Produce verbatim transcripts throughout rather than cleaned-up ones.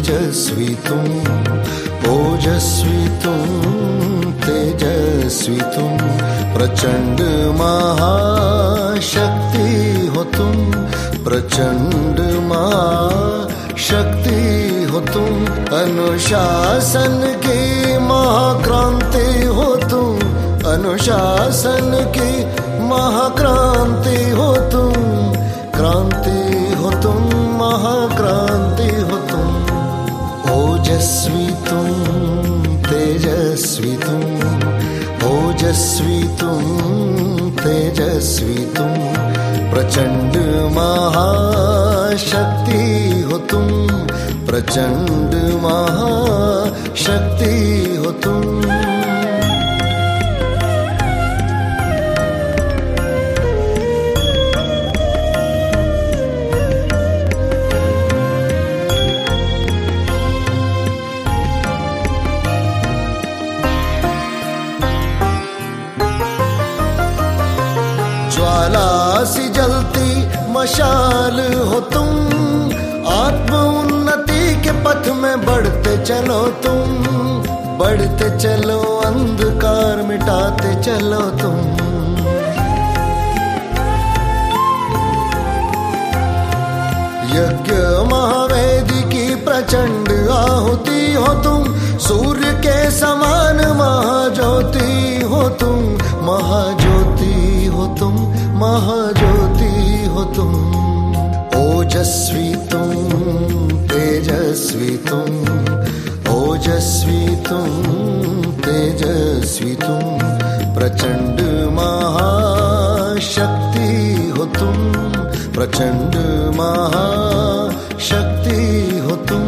तेजस्वी तुम, ओजस्वी तुम, तेजस्वी तुम, प्रचंड महाशक्ति हो तुम, प्रचंड महाशक्ति हो तुम, अनुशासन की महाक्रांति हो तुम, अनुशासन की महाक्रांति हो तुम, क्रांति हो तुम, महाक्रांति हो तुम, ओजस्वी तुम, तेजस्वी तुम, ओजस्वी तुम, तेजस्वी तुम, प्रचंड महाशक्ति हो तुम, प्रचंड महाशक्ति हो तुम। ज्वाला सी जलती मशाल हो तुम, आत्म उन्नति के पथ में बढ़ते चलो तुम, बढ़ते चलो अंधकार मिटाते चलो तुम, यज्ञ महावेदी की प्रचंड आहुति हो तुम, सूर्य के समान महाज्योति हो तुम, महाज्योति हो तुम, महाज्योति हो तुम, ओजस्वी तुम, तेजस्वी तुम, ओजस्वी तुम, तेजस्वी तुम, प्रचंड महाशक्ति हो तुम, प्रचंड महाशक्ति हो तुम।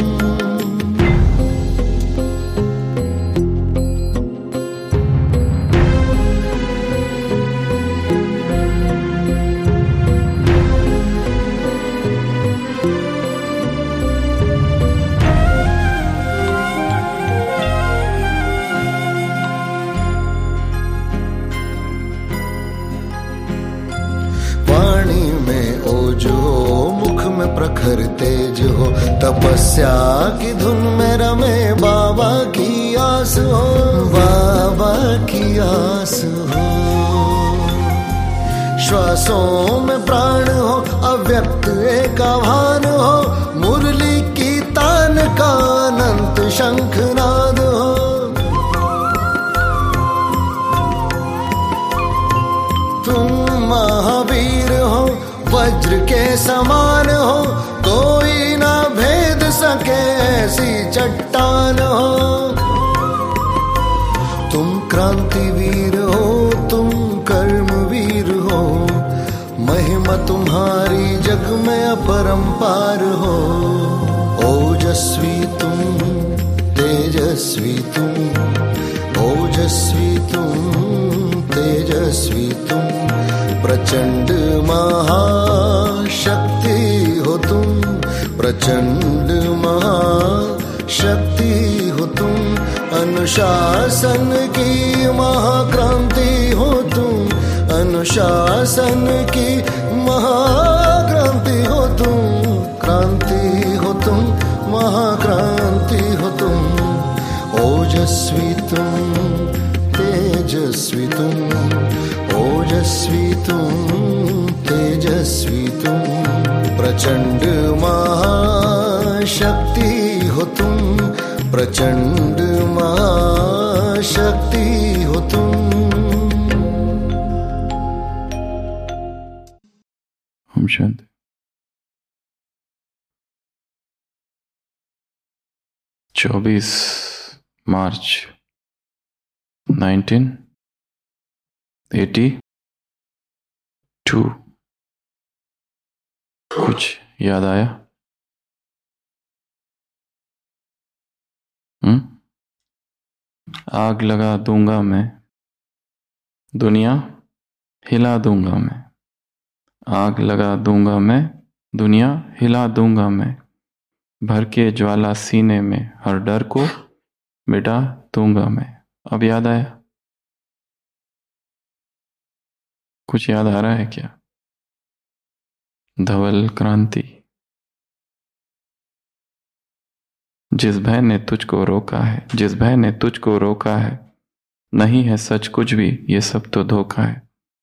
प्रखर तेज हो, तपस्या की धुन में रमे बाबा की आस हो, बाबा की आस हो, श्वासों में प्राण हो, अव्यक्त एक आह्वान हो, मुरली की तान का अनंत शंखनाद हो, तुम महावीर हो, वज्र के समान हो, कोई ना भेद सके ऐसी चट्टान हो, तुम क्रांतिवीर हो, तुम कर्मवीर हो, महिमा तुम्हारी जग में अपरंपार हो, ओजस्वी तुम, तेजस्वी तुम, ओजस्वी तुम, तेजस्वी तुम, प्रचंड महाशक्ति हो तुम, प्रचंड महाशक्ति हो तुम, अनुशासन की महाक्रांति हो तुम, अनुशासन की महाक्रांति हो तुम, क्रांति हो तुम, महाक्रांति हो तुम, ओजस्वी तुम, तेजस्वी तुम, ओजस्वी तुम, तेजस्वी तुम, प्रचंड महाशक्ति हो तुम, प्रचंड महाशक्ति हो तुम। ओम शांति। चौबीस मार्च नाइनटीन एटी टू। कुछ याद आया? हम्म आग लगा दूंगा मैं, दुनिया हिला दूंगा मैं, आग लगा दूंगा मैं, दुनिया हिला दूंगा मैं, भर के ज्वाला सीने में हर डर को मिटा दूंगा मैं। अब याद आया? कुछ याद आ रहा है क्या? धवल क्रांति। जिस भय ने तुझको रोका है, जिस भय ने तुझको रोका है, नहीं है सच कुछ भी, ये सब तो धोखा है।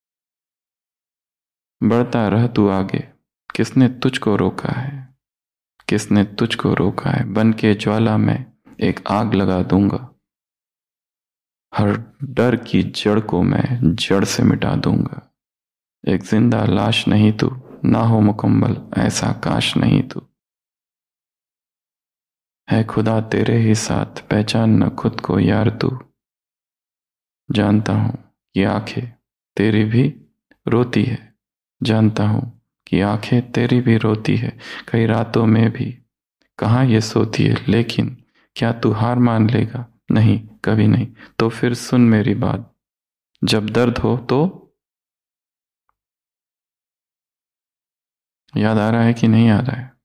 बढ़ता रह तू आगे, किसने तुझको रोका है, किसने तुझको रोका है। बन के ज्वाला में एक आग लगा दूंगा, हर डर की जड़ को मैं जड़ से मिटा दूंगा। एक जिंदा लाश नहीं तू, ना हो मुकम्मल ऐसा काश नहीं तू। है खुदा तेरे ही साथ, पहचान न खुद को यार तू। जानता हूं कि आंखें तेरी भी रोती है, जानता हूं कि आंखें तेरी भी रोती है, कई रातों में भी कहाँ ये सोती है। लेकिन क्या तू हार मान लेगा, नहीं कभी नहीं। तो फिर सुन मेरी बात, जब दर्द हो तो याद आ रहा है कि नहीं आ रहा है,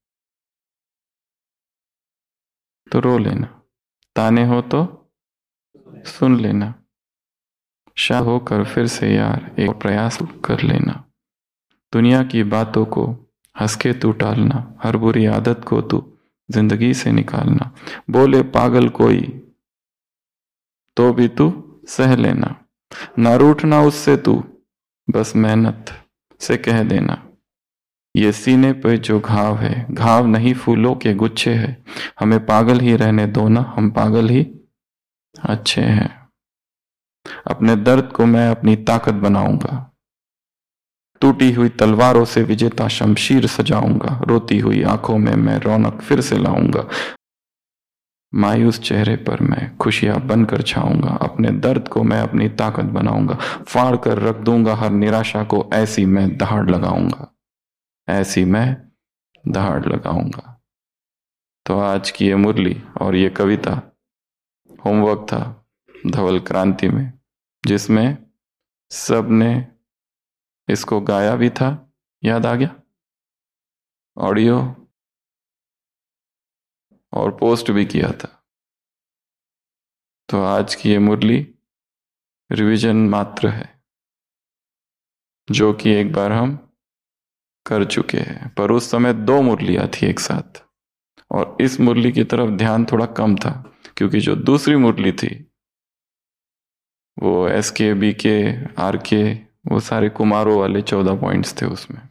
तो रो लेना। ताने हो तो सुन लेना। शाह होकर फिर से यार एक प्रयास कर लेना। दुनिया की बातों को हंस के तू टालना, हर बुरी आदत को तू जिंदगी से निकालना। बोले पागल कोई तो भी तू सह लेना, ना रूठना उससे तू, बस मेहनत से कह देना। ये सीने पे जो घाव है, घाव नहीं फूलों के गुच्छे है। हमें पागल ही रहने दो ना, हम पागल ही अच्छे हैं। अपने दर्द को मैं अपनी ताकत बनाऊंगा, टूटी हुई तलवारों से विजेता शमशीर सजाऊंगा। रोती हुई आंखों में मैं रौनक फिर से लाऊंगा, मायूस चेहरे पर मैं खुशियां बनकर छाऊंगा। अपने दर्द को मैं अपनी ताकत बनाऊंगा, फाड़ कर रख दूंगा हर निराशा को। ऐसी मैं दहाड़ लगाऊंगा, ऐसी मैं दहाड़ लगाऊंगा। तो आज की ये मुरली और ये कविता होमवर्क था धवल क्रांति में, जिसमें सबने इसको गाया भी था। याद आ गया? ऑडियो और पोस्ट भी किया था। तो आज की ये मुरली रिवीजन मात्र है, जो कि एक बार हम कर चुके हैं। पर उस समय दो मुरलियां थी एक साथ, और इस मुरली की तरफ ध्यान थोड़ा कम था, क्योंकि जो दूसरी मुरली थी वो एस के, बी के, आर के, वो सारे कुमारों वाले चौदह पॉइंट्स थे उसमें।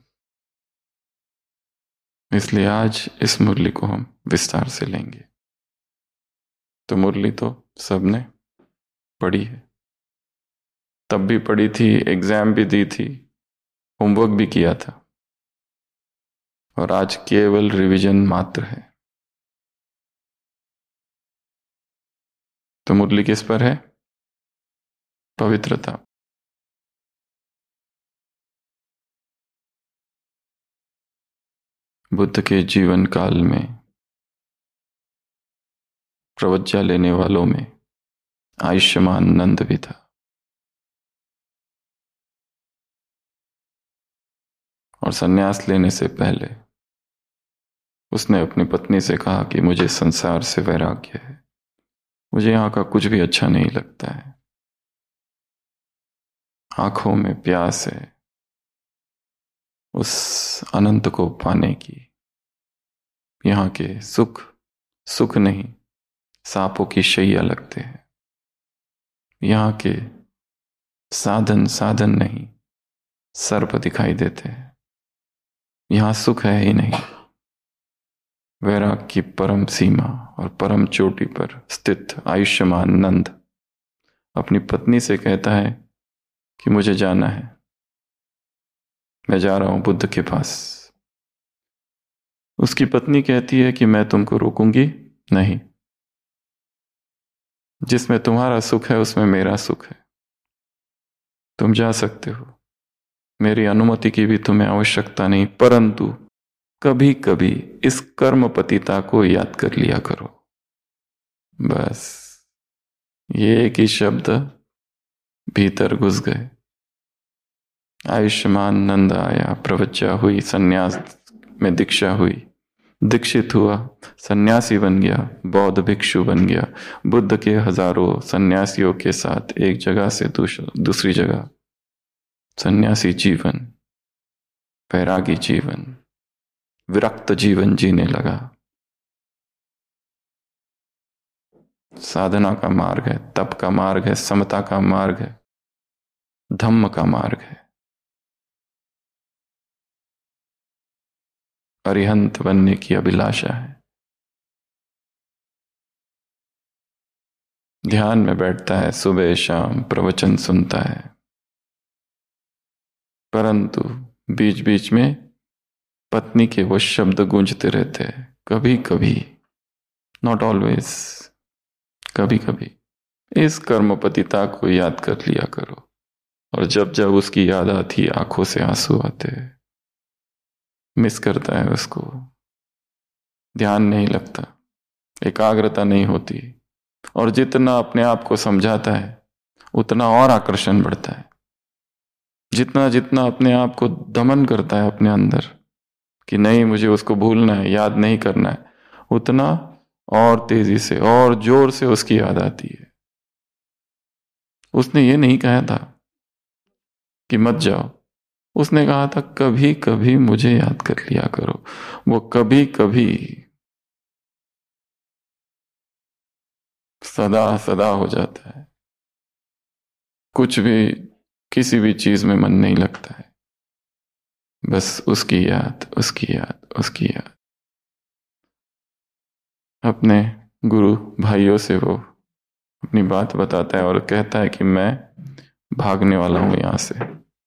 इसलिए आज इस मुरली को हम विस्तार से लेंगे। तो मुरली तो सबने पढ़ी है, तब भी पढ़ी थी, एग्जाम भी दी थी, होमवर्क भी किया था, और आज केवल रिवीजन मात्र है। तो मुरली किस पर है? पवित्रता। बुद्ध के जीवन काल में प्रवज्ञा लेने वालों में आयुष्मान नंद भी था, और सन्यास लेने से पहले उसने अपनी पत्नी से कहा कि मुझे संसार से वैराग्य है, मुझे यहां का कुछ भी अच्छा नहीं लगता है। आंखों में प्यास है उस अनंत को पाने की। यहां के सुख सुख नहीं, सांपों की शैया लगते हैं। यहां के साधन साधन नहीं, सर्प दिखाई देते हैं। यहां सुख है ही नहीं। वैराग की परम सीमा और परम चोटी पर स्थित आयुष्मान नंद अपनी पत्नी से कहता है कि मुझे जाना है, मैं जा रहा हूं बुद्ध के पास। उसकी पत्नी कहती है कि मैं तुमको रोकूंगी नहीं, जिसमें तुम्हारा सुख है उसमें मेरा सुख है, तुम जा सकते हो, मेरी अनुमति की भी तुम्हें आवश्यकता नहीं। परंतु कभी कभी इस कर्म पतिता को याद कर लिया करो। बस ये एक ही शब्द भीतर घुस गए। आयुष्मान नंद आया, प्रवज्ञा हुई, सन्यास में दीक्षा हुई, दीक्षित हुआ, सन्यासी बन गया, बौद्ध भिक्षु बन गया। बुद्ध के हजारों सन्यासियों के साथ एक जगह से दूसरी जगह सन्यासी जीवन, वैरागी जीवन, विरक्त जीवन जीने लगा। साधना का मार्ग है, तप का मार्ग है, समता का मार्ग है, धम्म का मार्ग है। अरिहंत बनने की अभिलाषा है। ध्यान में बैठता है, सुबह शाम प्रवचन सुनता है, परंतु बीच बीच में पत्नी के वो शब्द गूंजते रहते हैं, कभी कभी, नॉट ऑलवेज, कभी कभी इस कर्मपतिता को याद कर लिया करो। और जब जब उसकी याद आती, आंखों से आंसू आते, मिस करता है उसको, ध्यान नहीं लगता, एकाग्रता नहीं होती, और जितना अपने आप को समझाता है उतना और आकर्षण बढ़ता है। जितना जितना अपने आप को दमन करता है अपने अंदर कि नहीं मुझे उसको भूलना है, याद नहीं करना है, उतना और तेजी से और जोर से उसकी याद आती है। उसने ये नहीं कहा था कि मत जाओ, उसने कहा था कभी कभी मुझे याद कर लिया करो। वो कभी कभी सदा सदा हो जाता है। कुछ भी, किसी भी चीज में मन नहीं लगता है, बस उसकी याद, उसकी याद, उसकी याद। अपने गुरु भाइयों से वो अपनी बात बताता है और कहता है कि मैं भागने वाला हूं यहां से,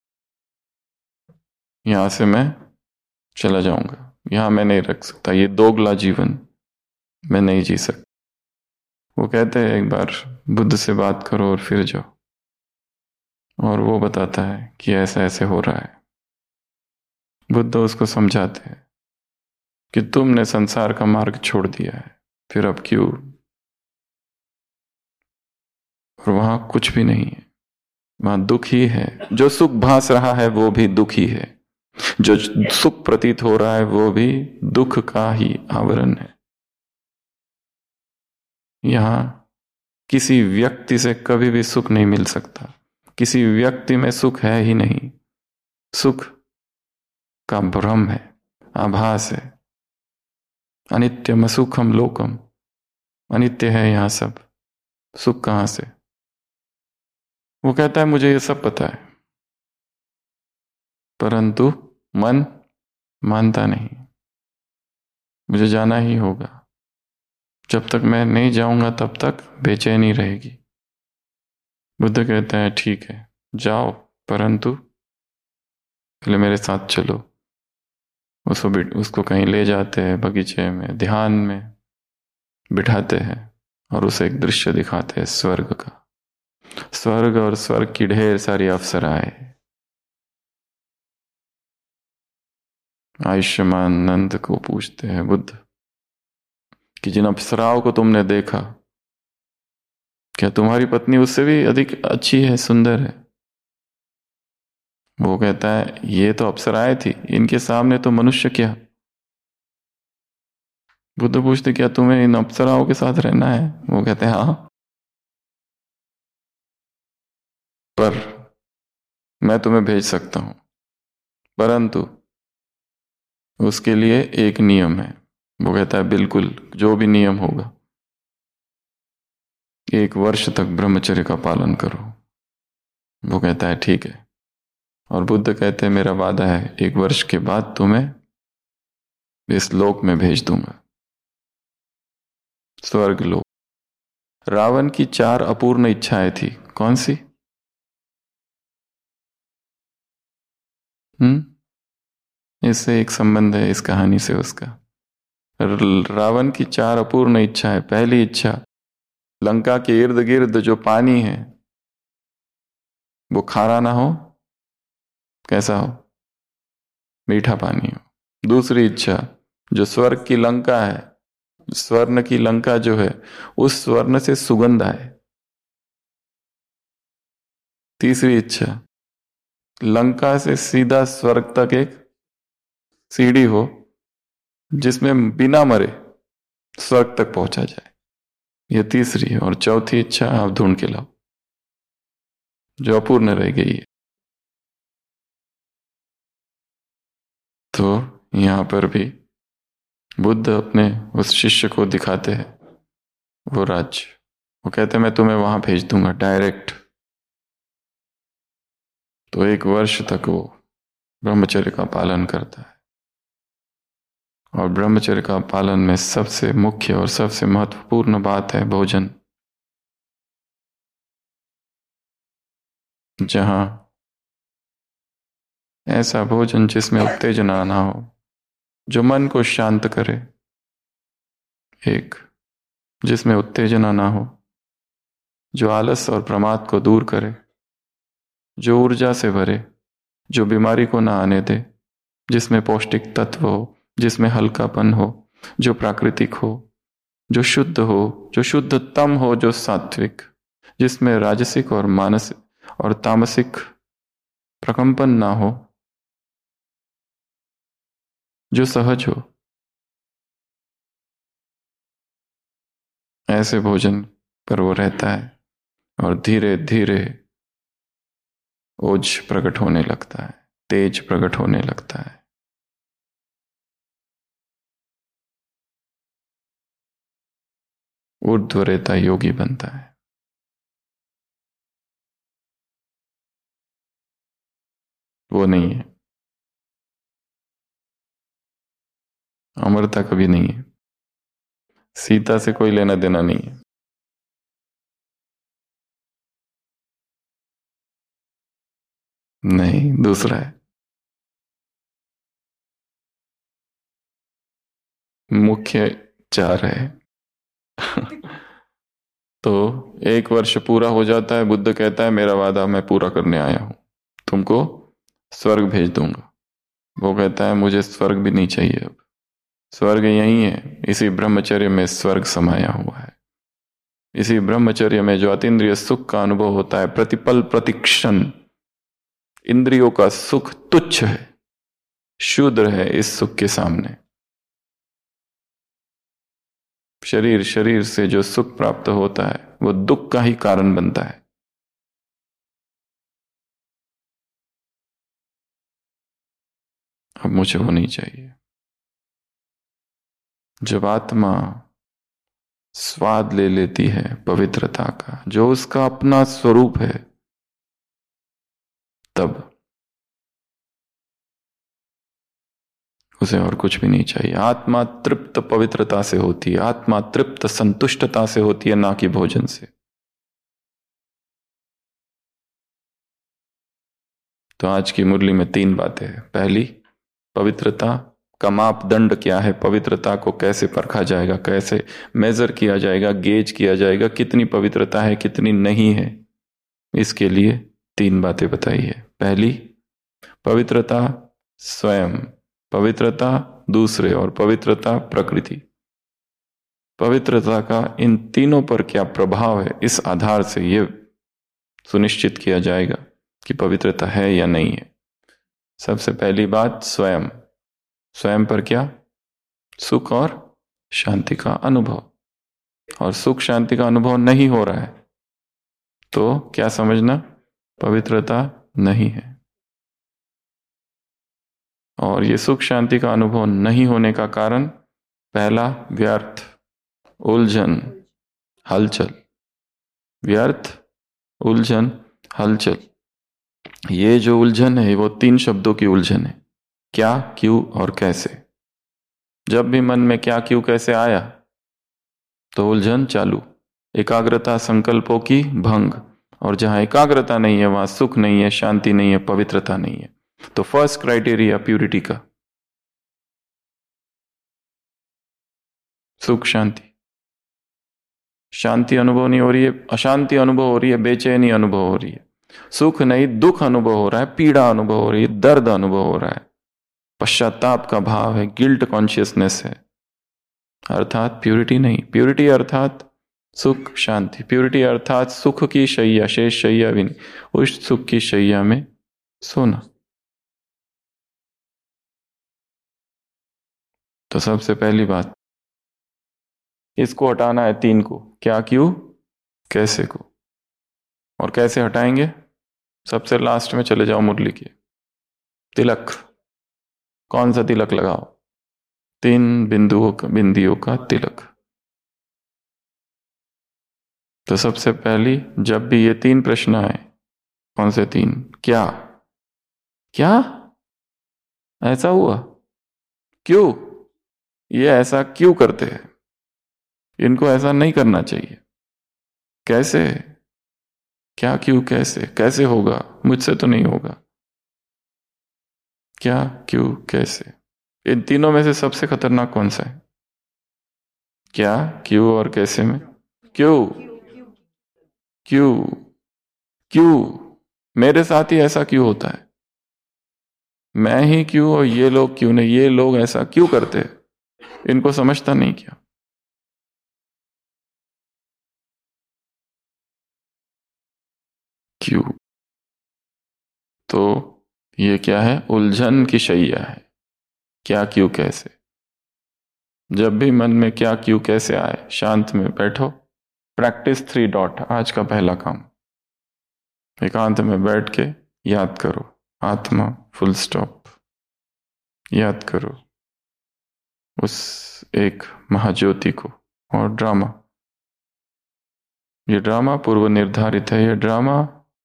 यहां से मैं चला जाऊंगा, यहां मैं नहीं रख सकता, ये दोगला जीवन मैं नहीं जी सकता। वो कहते हैं एक बार बुद्ध से बात करो और फिर जाओ, और वो बताता है कि ऐसा ऐसे हो रहा है। बुद्ध उसको समझाते हैं कि तुमने संसार का मार्ग छोड़ दिया है, फिर अब क्यों? और वहां कुछ भी नहीं है, वहां दुख ही है। जो सुख भास रहा है वो भी दुख ही है, जो सुख प्रतीत हो रहा है वो भी दुख का ही आवरण है। यहां किसी व्यक्ति से कभी भी सुख नहीं मिल सकता, किसी व्यक्ति में सुख है ही नहीं। सुख का भ्रम है, आभास है। अनित्यम असुखम लोकम, अनित्य है यहां सब, सुख कहां से? वो कहता है मुझे ये सब पता है, परंतु मन मानता नहीं, मुझे जाना ही होगा। जब तक मैं नहीं जाऊंगा तब तक बेचैनी रहेगी। बुद्ध कहता है ठीक है जाओ, परंतु पहले मेरे साथ चलो। उसको उसको कहीं ले जाते हैं, बगीचे में ध्यान में बिठाते हैं और उसे एक दृश्य दिखाते हैं स्वर्ग का। स्वर्ग और स्वर्ग की ढेर सारी अप्सराएं। आयुष्मान नंद को पूछते हैं बुद्ध कि जिन अप्सराओं को तुमने देखा, क्या तुम्हारी पत्नी उससे भी अधिक अच्छी है, सुंदर है? वो कहता है ये तो अप्सराएं थी, इनके सामने तो मनुष्य क्या। बुद्ध पूछते क्या तुम्हें इन अप्सराओं के साथ रहना है? वो कहते हैं हाँ, पर मैं तुम्हें भेज सकता हूं, परंतु उसके लिए एक नियम है। वो कहता है बिल्कुल, जो भी नियम होगा, एक वर्ष तक ब्रह्मचर्य का पालन करो। वो कहता है ठीक है, और बुद्ध कहते हैं मेरा वादा है एक वर्ष के बाद तुम्हें इस लोक में भेज दूंगा, स्वर्ग लोक। रावण की चार अपूर्ण इच्छाएं थी, कौन सी? हम्म इससे एक संबंध है इस कहानी से उसका। रावण की चार अपूर्ण इच्छाएं। पहली इच्छा, लंका के इर्द गिर्द जो पानी है वो खारा ना हो, कैसा हो? मीठा पानी हो। दूसरी इच्छा, जो स्वर्ग की लंका है, स्वर्ण की लंका जो है, उस स्वर्ण से सुगंध आए। तीसरी इच्छा, लंका से सीधा स्वर्ग तक एक सीढ़ी हो जिसमें बिना मरे स्वर्ग तक पहुंचा जाए। यह तीसरी है। और चौथी इच्छा आप ढूंढ के लाओ जो अपूर्ण रह गई है। तो यहां पर भी बुद्ध अपने उस शिष्य को दिखाते हैं वो राज्य। वो कहते मैं तुम्हें वहां भेज दूंगा डायरेक्ट। तो एक वर्ष तक वो ब्रह्मचर्य का पालन करता है। और ब्रह्मचर्य का पालन में सबसे मुख्य और सबसे महत्वपूर्ण बात है भोजन। जहां ऐसा भोजन जिसमें उत्तेजना ना हो, जो मन को शांत करे, एक जिसमें उत्तेजना ना हो, जो आलस और प्रमाद को दूर करे, जो ऊर्जा से भरे, जो बीमारी को ना आने दे, जिसमें पौष्टिक तत्व हो, जिसमें हल्कापन हो, जो प्राकृतिक हो, जो शुद्ध हो, जो शुद्धतम हो, जो सात्विक, जिसमें राजसिक और मानसिक और तामसिक प्रकंपन ना हो, जो सहज हो, ऐसे भोजन पर वो रहता है और धीरे धीरे ओज प्रकट होने लगता है, तेज प्रकट होने लगता है। ऊर्ध्वरेता योगी बनता है। वो नहीं है, अमरता कभी नहीं है। सीता से कोई लेना देना नहीं है। नहीं, दूसरा है। मुख्य चार है। तो एक वर्ष पूरा हो जाता है, बुद्ध कहता है मेरा वादा मैं पूरा करने आया हूं, तुमको स्वर्ग भेज दूंगा। वो कहता है मुझे स्वर्ग भी नहीं चाहिए, अब स्वर्ग यही है, इसी ब्रह्मचर्य में स्वर्ग समाया हुआ है। इसी ब्रह्मचर्य में जो अतीन्द्रिय सुख का अनुभव होता है, प्रतिपल प्रतिक्षण इंद्रियों का सुख तुच्छ है, शूद्र है इस सुख के सामने। शरीर शरीर से जो सुख प्राप्त होता है वो दुख का ही कारण बनता है। अब मुझे वो नहीं चाहिए। जब आत्मा स्वाद ले लेती है पवित्रता का, जो उसका अपना स्वरूप है, तब उसे और कुछ भी नहीं चाहिए। आत्मा तृप्त पवित्रता से होती है, आत्मा तृप्त संतुष्टता से होती है, ना कि भोजन से। तो आज की मुरली में तीन बातें हैं। पहली, पवित्रता का मापदंड क्या है, पवित्रता को कैसे परखा जाएगा, कैसे मेजर किया जाएगा, गेज किया जाएगा, कितनी पवित्रता है कितनी नहीं है, इसके लिए तीन बातें बताई है। पहली, पवित्रता स्वयं, पवित्रता दूसरे और पवित्रता प्रकृति। पवित्रता का इन तीनों पर क्या प्रभाव है, इस आधार से यह सुनिश्चित किया जाएगा कि पवित्रता है या नहीं है। सबसे पहली बात स्वयं, स्वयं पर क्या, सुख और शांति का अनुभव। और सुख शांति का अनुभव नहीं हो रहा है तो क्या समझना, पवित्रता नहीं है। और ये सुख शांति का अनुभव नहीं होने का कारण, पहला व्यर्थ, उलझन, हलचल। व्यर्थ, उलझन, हलचल। ये जो उलझन है वो तीन शब्दों की उलझन है, क्या, क्यों और कैसे। जब भी मन में क्या क्यों कैसे आया तो उलझन चालू। एकाग्रता संकल्पों की भंग, और जहां एकाग्रता नहीं है वहां सुख नहीं है, शांति नहीं है, पवित्रता नहीं है। तो फर्स्ट क्राइटेरिया प्यूरिटी का, सुख शांति। शांति अनुभव नहीं हो रही है, अशांति अनुभव हो रही है, बेचैनी अनुभव हो रही है। सुख नहीं, दुख अनुभव हो रहा है, पीड़ा अनुभव हो रही है, दर्द अनुभव हो रहा है, पश्चाताप का भाव है, गिल्ट कॉन्शियसनेस है, अर्थात प्यूरिटी नहीं। प्यूरिटी अर्थात सुख शांति। प्यूरिटी अर्थात सुख की शैया, शेष शैया भी नहीं, उस सुख की शैया में सोना। तो सबसे पहली बात, इसको हटाना है तीन को, क्या क्यों कैसे को। और कैसे हटाएंगे, सबसे लास्ट में चले जाओ मुरली के, तिलक। कौन सा तिलक लगाओ, तीन बिंदुओं का, बिंदियों का तिलक। तो सबसे पहली, जब भी ये तीन प्रश्न आए, कौन से तीन? क्या क्या ऐसा हुआ, क्यों, ये ऐसा क्यों करते हैं, इनको ऐसा नहीं करना चाहिए, कैसे, क्या, क्यों, कैसे, कैसे होगा, मुझसे तो नहीं होगा, क्या, क्यों, कैसे। इन तीनों में से सबसे खतरनाक कौन सा है? क्या, क्यों और कैसे में? क्यों, क्यों, क्यों, मेरे साथ ही ऐसा क्यों होता है, मैं ही क्यों और ये लोग क्यों नहीं, ये लोग ऐसा क्यों करते हैं, इनको समझता नहीं क्या? क्यों। तो ये क्या है? उलझन की शैया है। क्या, क्यों, कैसे। जब भी मन में क्या, क्यों, कैसे आए, शांत में बैठो। प्रैक्टिस थ्री डॉट, आज का पहला काम। एकांत में बैठ के याद करो, आत्मा, फुल स्टॉप। याद करो उस एक महाज्योति को। और ड्रामा, ये ड्रामा पूर्व निर्धारित है, ये ड्रामा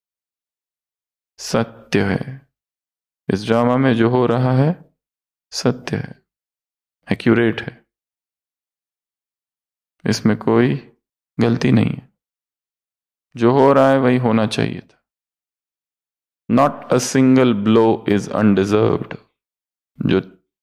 सत्य है। इस ड्रामा में जो हो रहा है सत्य है, एक्यूरेट है, इसमें कोई गलती नहीं है। जो हो रहा है वही होना चाहिए था। Not a single blow is undeserved. जो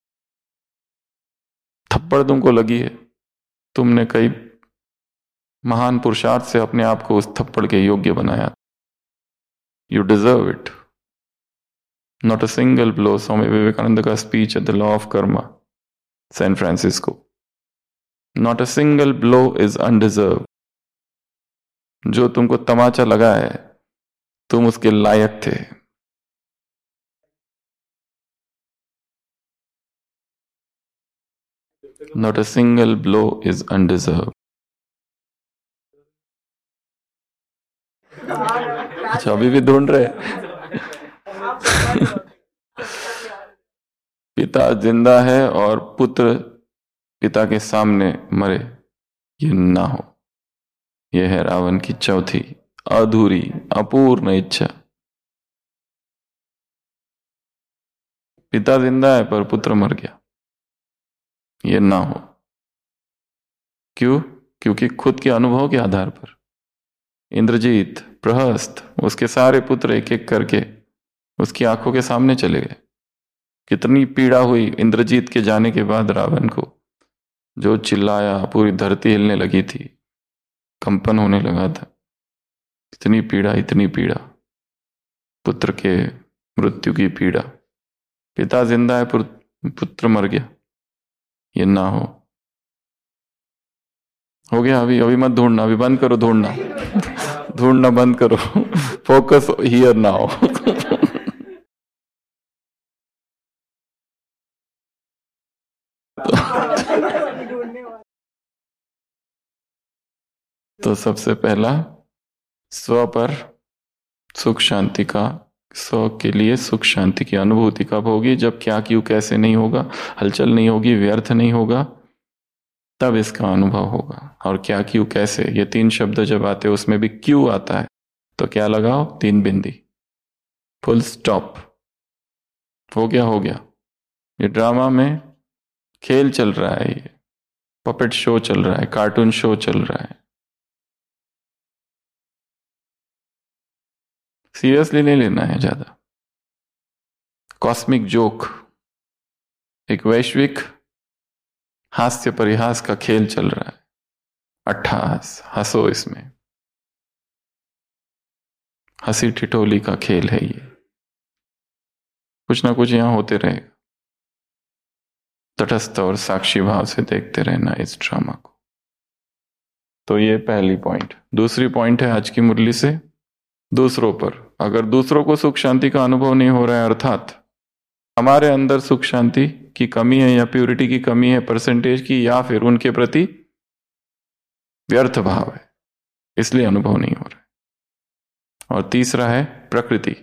थप्पड़ तुमको लगी है, तुमने कई महान पुरुषार्थ से अपने आप को उस थप्पड़ के योग्य बनाया। You deserve it. Not a single blow, Swami Vivekananda का speech at the law of karma, San Francisco. Not a single blow is undeserve. जो तुमको तमाचा लगा है, तुम उसके लायक थे। Not a single blow is undeserve. अच्छा, अभी भी ढूंढ रहे? पिता जिंदा है और पुत्र पिता के सामने मरे, ये ना हो। यह है रावण की चौथी अधूरी अपूर्ण इच्छा। पिता जिंदा है पर पुत्र मर गया, ये ना हो। क्यों? क्योंकि खुद के अनुभव के आधार पर इंद्रजीत, प्रहस्त, उसके सारे पुत्र एक एक करके उसकी आंखों के सामने चले गए। कितनी पीड़ा हुई इंद्रजीत के जाने के बाद रावण को। जो चिल्लाया, पूरी धरती हिलने लगी थी, कंपन होने लगा था। इतनी पीड़ा, इतनी पीड़ा, पुत्र के मृत्यु की पीड़ा। पिता जिंदा है, पुत्र मर गया, ये ना हो। हो गया? अभी अभी मत ढूंढना, अभी बंद करो ढूंढना। ढूंढना बंद करो। Focus here now. तो सबसे पहला, स्व पर सुख शांति का, स्व के लिए सुख शांति की अनुभूति कब होगी? जब क्या, क्यों, कैसे नहीं होगा, हलचल नहीं होगी, व्यर्थ नहीं होगा, तब इसका अनुभव होगा। और क्या, क्यों, कैसे, ये तीन शब्द जब आते हैं, उसमें भी क्यों आता है, तो क्या लगाओ? तीन बिंदी, फुल स्टॉप। हो गया, हो गया। ये ड्रामा में खेल चल रहा है, ये पपेट शो चल रहा है, कार्टून शो चल रहा है। सीरियसली नहीं लेना है ज्यादा। कॉस्मिक जोक, एक वैश्विक हास्य परिहास का खेल चल रहा है। अट्ठास, हंसो इसमें, हंसी ठिठोली का खेल है ये। कुछ ना कुछ यहां होते रहेगा। तटस्थ और साक्षी भाव से देखते रहना इस ड्रामा को। तो ये पहली पॉइंट। दूसरी पॉइंट है आज की मुरली से, दूसरों पर। अगर दूसरों को सुख शांति का अनुभव नहीं हो रहा है, अर्थात हमारे अंदर सुख शांति की कमी है या प्यूरिटी की कमी है, परसेंटेज की, या फिर उनके प्रति व्यर्थ भाव है, इसलिए अनुभव नहीं हो रहा है। और तीसरा है प्रकृति।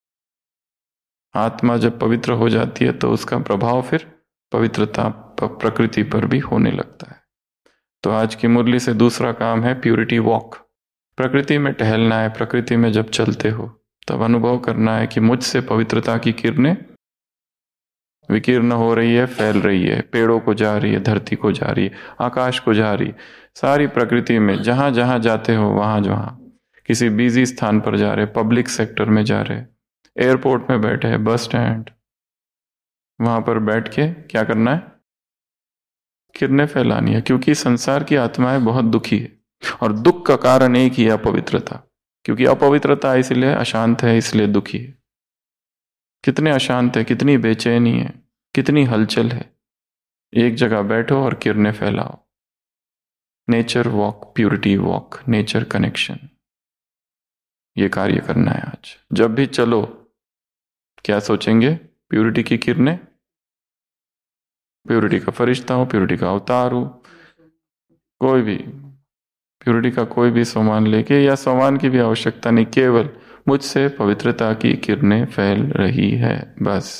आत्मा जब पवित्र हो जाती है तो उसका प्रभाव फिर पवित्रता प्रकृति पर भी होने लगता है। तो आज की मुरली से दूसरा काम है प्यूरिटी वॉक। प्रकृति में टहलना है। प्रकृति में जब चलते हो तब अनुभव करना है कि मुझसे पवित्रता की किरणें विकीर्ण हो रही है, फैल रही है, पेड़ों को जा रही है, धरती को जा रही है, आकाश को जा रही है, सारी प्रकृति में जहां जहां जाते हो वहां जहां किसी बिजी स्थान पर जा रहे, पब्लिक सेक्टर में जा रहे, एयरपोर्ट में बैठे हैं, बस स्टैंड, वहां पर बैठ के क्या करना है? किरणें फैलानी है। क्योंकि संसार की आत्माएं बहुत दुखी है और दुख का कारण एक ही है, अपवित्रता। क्योंकि अपवित्रता इसलिए अशांत है, इसलिए दुखी है। कितने अशांत है, कितनी बेचैनी है, कितनी हलचल है। एक जगह बैठो और किरणें फैलाओ। Nature walk, purity walk, nature connection, ये कार्य करना है आज। जब भी चलो क्या सोचेंगे? प्यूरिटी की किरणें, प्यूरिटी का फरिश्ता हूं, प्यूरिटी का अवतार हूं। कोई भी प्यूरिटी का कोई भी सामान लेके, या सामान की भी आवश्यकता नहीं, केवल मुझसे पवित्रता की किरणें फैल रही है, बस।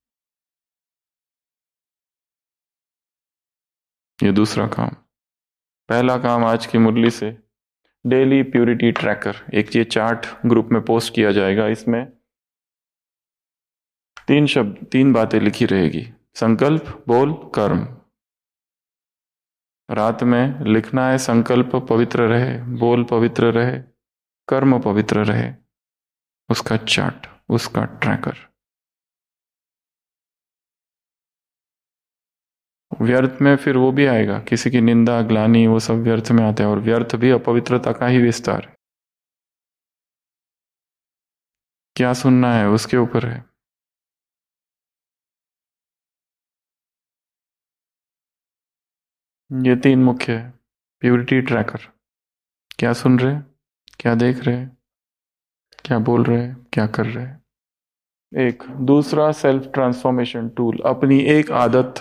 ये दूसरा काम। पहला काम आज की मुरली से, डेली प्यूरिटी ट्रैकर, एक ये चार्ट ग्रुप में पोस्ट किया जाएगा। इसमें तीन शब्द, तीन बातें लिखी रहेगी, संकल्प, बोल, कर्म। रात में लिखना है, संकल्प पवित्र रहे, बोल पवित्र रहे, कर्म पवित्र रहे। उसका चार्ट, उसका ट्रैकर। व्यर्थ में फिर वो भी आएगा, किसी की निंदा, ग्लानि, वो सब व्यर्थ में आते हैं, और व्यर्थ भी अपवित्रता का ही विस्तार है। क्या सुनना है उसके ऊपर है। ये तीन मुख्य है। प्यूरिटी ट्रैकर, क्या सुन रहे, क्या देख रहे, क्या बोल रहे, क्या कर रहे। एक दूसरा, सेल्फ ट्रांसफॉर्मेशन टूल, अपनी एक आदत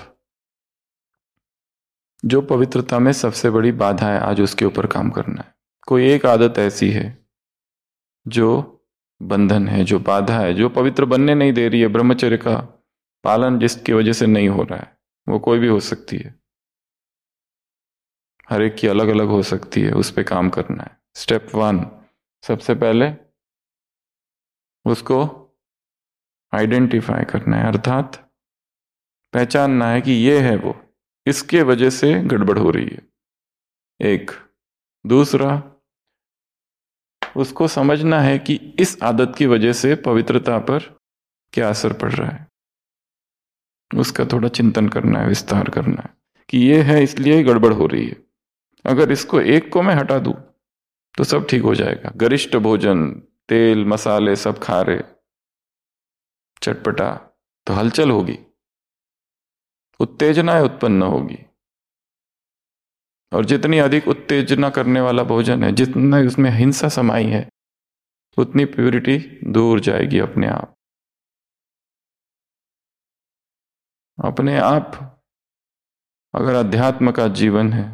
जो पवित्रता में सबसे बड़ी बाधा है, आज उसके ऊपर काम करना है। कोई एक आदत ऐसी है जो बंधन है, जो बाधा है, जो पवित्र बनने नहीं दे रही है, ब्रह्मचर्य का पालन जिसकी वजह से नहीं हो रहा है। वो कोई भी हो सकती है, हर एक की अलग अलग हो सकती है, उस पर काम करना है। स्टेप वन, सबसे पहले उसको आइडेंटिफाई करना है, अर्थात पहचानना है कि ये है वो, इसके वजह से गड़बड़ हो रही है। एक दूसरा, उसको समझना है कि इस आदत की वजह से पवित्रता पर क्या असर पड़ रहा है। उसका थोड़ा चिंतन करना है, विस्तार करना है कि ये है इसलिए ही गड़बड़ हो रही है। अगर इसको एक को मैं हटा दूं तो सब ठीक हो जाएगा। गरिष्ठ भोजन, तेल मसाले सब खा रहे, चटपटा, तो हलचल होगी, उत्तेजनाएं उत्पन्न होगी, और जितनी अधिक उत्तेजना करने वाला भोजन है, जितना उसमें हिंसा समाई है, उतनी प्यूरिटी दूर जाएगी अपने आप। अपने आप अगर अध्यात्म का जीवन है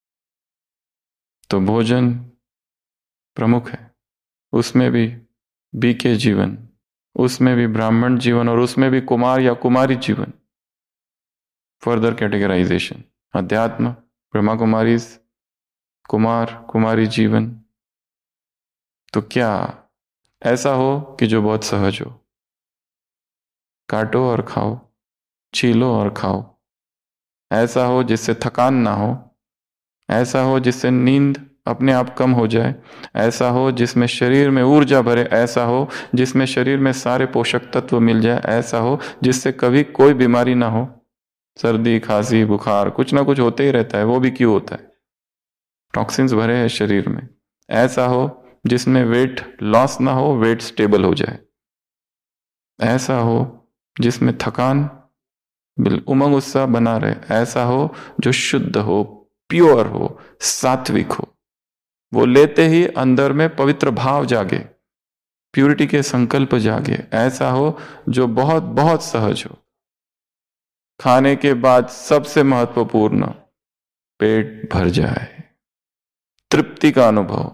तो भोजन प्रमुख है, उसमें भी बीके जीवन, उसमें भी ब्राह्मण जीवन, और उसमें भी कुमार या कुमारी जीवन। फर्दर कैटेगराइजेशन, अध्यात्म, ब्रह्मा कुमारी, कुमार कुमारी जीवन। तो क्या ऐसा हो कि जो बहुत सहज हो, काटो और खाओ, छीलो और खाओ। ऐसा हो जिससे थकान ना हो, ऐसा हो जिससे नींद अपने आप कम हो जाए, ऐसा हो जिसमें शरीर में ऊर्जा भरे, ऐसा हो जिसमें शरीर में सारे पोषक तत्व मिल जाए, ऐसा हो जिससे कभी कोई बीमारी ना हो। सर्दी, खांसी, बुखार, कुछ ना कुछ होते ही रहता है, वो भी क्यों होता है? टॉक्सिन्स भरे हैं शरीर में। ऐसा हो जिसमें वेट लॉस ना हो, वेट स्टेबल हो जाए। ऐसा हो जिसमें थकान बिल उमंग उत्साह बना रहे। ऐसा हो जो शुद्ध हो, प्योर हो, सात्विक हो। वो लेते ही अंदर में पवित्र भाव जागे, प्यूरिटी के संकल्प जागे। ऐसा हो जो बहुत बहुत सहज हो। खाने के बाद सबसे महत्वपूर्ण, पेट भर जाए, तृप्ति का अनुभव।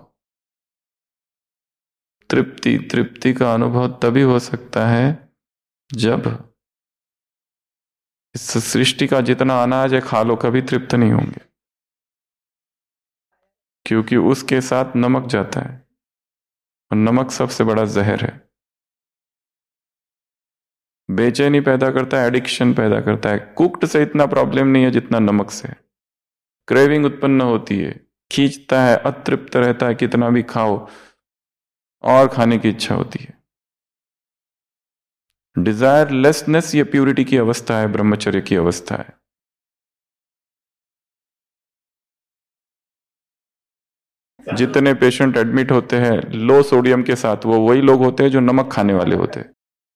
तृप्ति तृप्ति का अनुभव तभी हो सकता है जब इस सृष्टि का जितना अनाज है खा लो, कभी तृप्त नहीं होंगे। क्योंकि उसके साथ नमक जाता है और नमक सबसे बड़ा जहर है। बेचैनी पैदा करता है, एडिक्शन पैदा करता है। कुक्ड से इतना प्रॉब्लम नहीं है जितना नमक से। क्रेविंग उत्पन्न होती है, खींचता है, अतृप्त रहता है, कितना भी खाओ और खाने की इच्छा होती है। डिजायरलेसनेस ये प्यूरिटी की अवस्था है, ब्रह्मचर्य की अवस्था है। जितने पेशेंट एडमिट होते हैं लो सोडियम के साथ, वो वही लोग होते हैं जो नमक खाने वाले होते हैं।